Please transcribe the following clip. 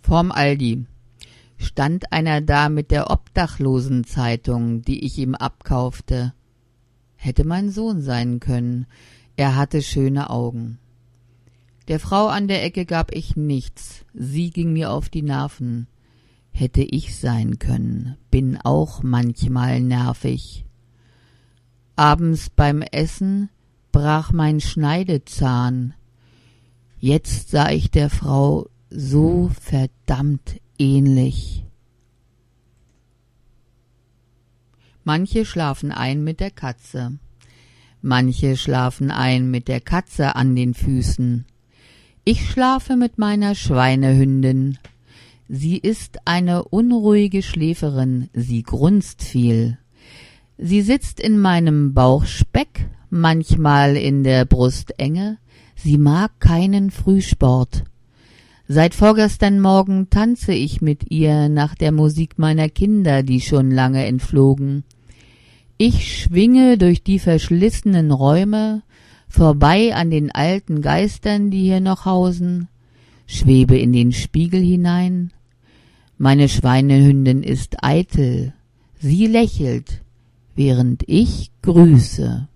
Vorm Aldi stand einer da mit der Obdachlosenzeitung, die ich ihm abkaufte. Hätte mein Sohn sein können. Er hatte schöne Augen. Der Frau an der Ecke gab ich nichts. Sie ging mir auf die Nerven. Hätte ich sein können. Bin auch manchmal nervig. Abends beim Essen brach mein Schneidezahn. Jetzt sah ich der Frau so verdammt ähnlich. Manche schlafen ein mit der Katze. Manche schlafen ein mit der Katze an den Füßen. Ich schlafe mit meiner Schweinehündin. Sie ist eine unruhige Schläferin, sie grunzt viel. Sie sitzt in meinem Bauchspeck, manchmal in der Brustenge. Sie mag keinen Frühsport. Seit vorgestern Morgen tanze ich mit ihr nach der Musik meiner Kinder, die schon lange entflogen. Ich schwinge durch die verschlissenen Räume, vorbei an den alten Geistern, die hier noch hausen, schwebe in den Spiegel hinein. Meine Schweinehündin ist eitel, sie lächelt, während ich grüße.